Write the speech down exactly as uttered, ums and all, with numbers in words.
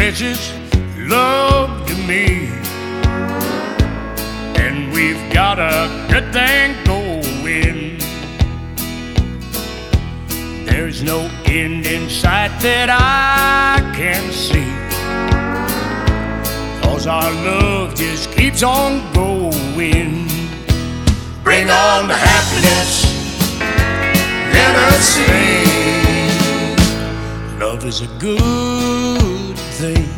precious love to me, and we've got a good thing going. There's no end in sight that I can see, 'cause our love just keeps on going. Bring on the happiness, let us sing. Love is a good thing.